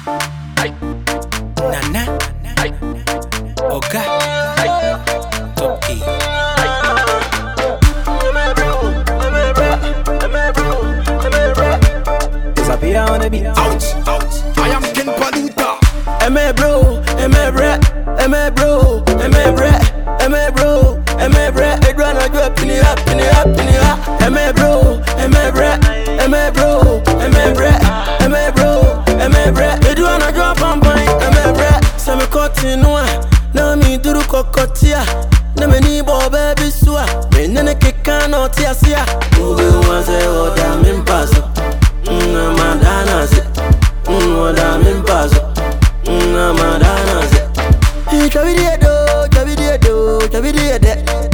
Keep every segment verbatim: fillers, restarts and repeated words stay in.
Nana, Oga, Toki. Disappear on the beat. Ouch, ouch. I am King Paluta. Eme bro, eme bre, eme bro, eme bre, eme bro, eme bre. It run a drop in it up, in it up, in it up. Eme bro, eme bre, eme bro, eme bre, eme bro, eme bre. It run a drop on point, eme bre. Some continue, na mi duru kokotia. Na me ni bo baby sua, me nene keka no tia sia. Ube wanse oda mimpaso, na madana se, oda mimpaso. Na madana se. Chavidi do, chavidi do, chavidi de.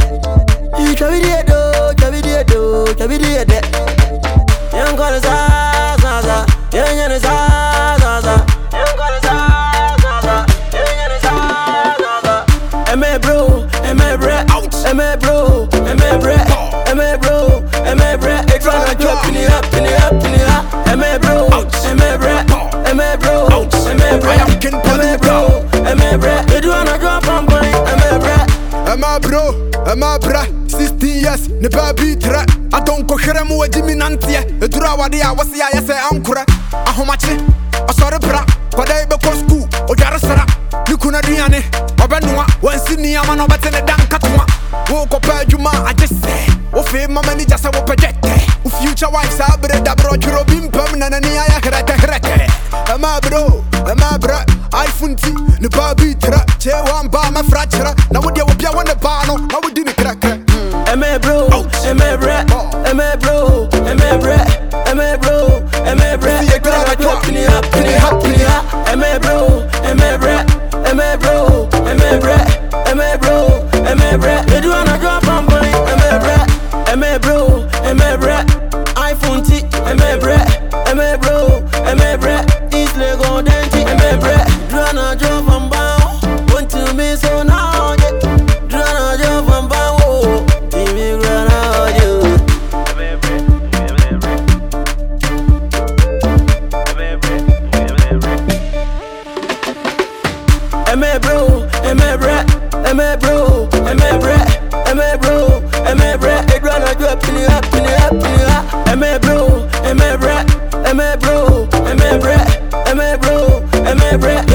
Chavidi do, chavidi do, chavidi de. Young girl sa sa sa, young young sa sa sa. Young girl sa sa sa, young young sa sa sa. Eme bro, eme bre, eme bro, eme bre, eme bro, eme bre. It run a drop in it up, in it up, in it up. Eme bro, eme bre, eme bro, eme bre. Eme bro, eme bre. It run a drop on point, eme bre. Ema bro, ema bra. Sixteen years, ne baby tra. I don't go here mo edi minantie. E dura wade a wasi a yese ankura. Ahomache, asore bra. Kwada be ko school, o jare sara. Ni kuna duane, obenua. Wansi ni ama no bete ne dan katwa. Wo ko pa adwuma I just say. Wo fe mama ni jase wo project. Wo future wife sa bre da bro chiro bimpam na na ni aya krete krete. Ema bro, ema bra. iPhone T, ne baby tra. Che wan ba ma fracture. Na wo dia wo bia won ne ba no. Na wo di ne kra kra. Eme bro, eme bre, eme bro, eme bre, eme bro, eme bre. It run a drop in it up, in it up, in it up. Eme bro, eme bre, eme bro, eme bre, eme bro, eme bre. It run a drop on point, eme bre, eme bro, eme bre. iPhone T, eme bre, eme bro, eme bre. East Lego denti, eme bre. Run a drop on bound, want to me so now. Run a drop on bound. Eme bro, eme bre, eme bro, eme bre, eme bro, eme bre. It run a drop in it up, in it up, in it up. Eme bro, eme bre, eme bro, eme bre, eme bro, eme bre.